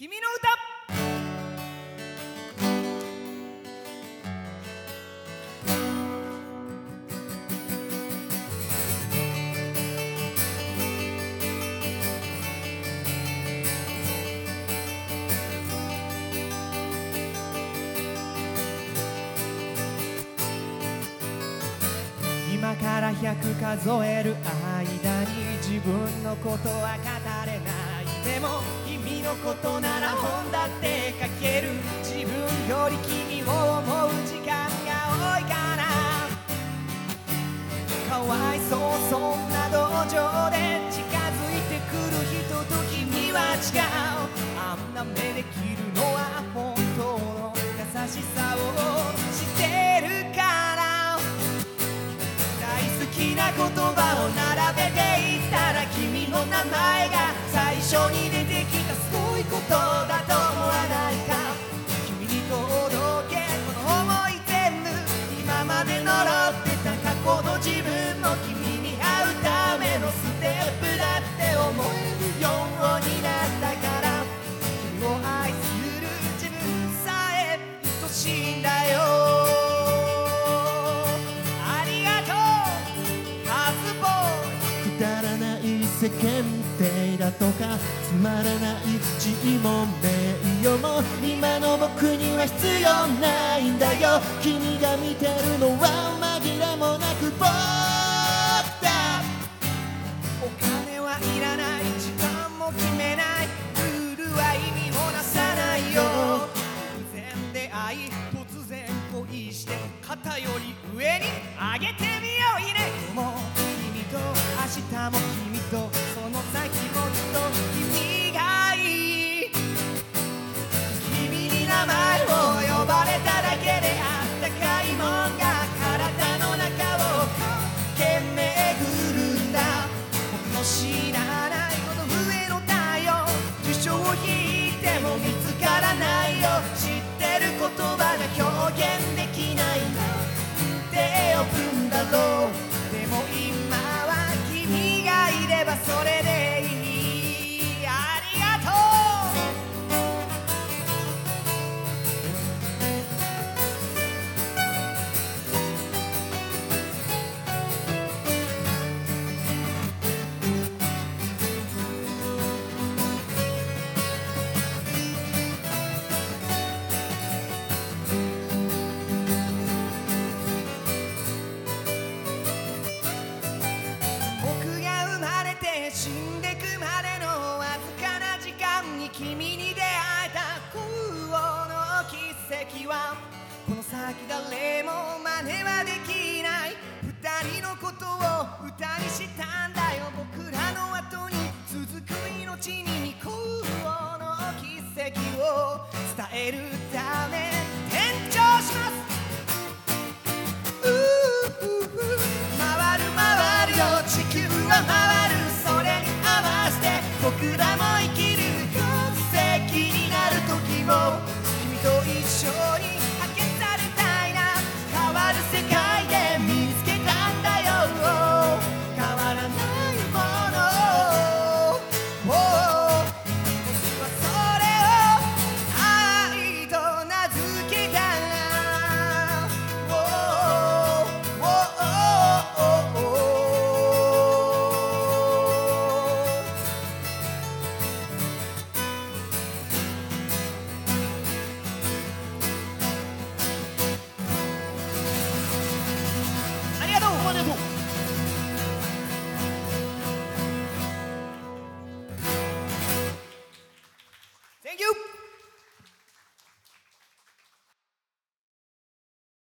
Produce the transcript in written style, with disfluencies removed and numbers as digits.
君の歌。今から100数える間に自分のことは語れない。でも君のことなら本だって書ける。自分より君を思う時間が多いかな。かわいそうそんな道場で近づいてくる人と君は違う。あんな目で切るのは本当の優しさを知ってるから。好きな言葉を並べていったら君の名前が最初に出てきた。すごいことだと思わないか。君に届けこの想い全部。今まで呪ってた過去の自分も君に会うためのステップだって思えるようになったから。君を愛する自分さえ愛しいんだよ。 世間体だとかつまらない地位も名誉も今の僕には必要ないんだよ。君が見てるのは紛れもなく僕だ。 お金はいらない、時間も決めない、ルールは意味もなさないよ。偶然出会い突然恋して肩より上に上げてみよう。いいね。今日も君と明日も君とその先もずっと君がいい。君に名前を呼ばれただけであったかいもんが体の中を駆け巡るんだ。僕の知らないこの上の太陽、辞書を引いても見つからないよ。知ってる言葉が表現できないなんて呼ぶんだろう。でも今は君がいればそれでいい。ありがとう。僕が生まれて死んでくまでのわずかな時間に君に出会えた幸運の奇跡はこの先誰も真似はできない。二人のことを歌にしたんだよ。僕らの後に続く命に幸運の奇跡を伝えるため転調します。回る回るよ地球は回る。それに合わせて僕らも生きる。奇跡になる時も君と一緒に発見されたいな。変わる世界で見つけたんだよ。変わらないものを僕はそれを愛と名付けた。ありがとう。ありがとう。Thank you.